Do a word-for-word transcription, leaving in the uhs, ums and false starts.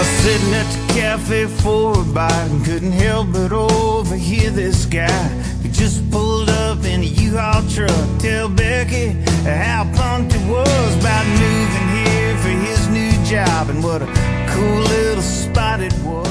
was sitting at the cafe for a bite and couldn't help but overhear this guy who just pulled up in a U-Haul truck. Tell Becky how pumped it was about moving here for his new job and what a cool little spot it was.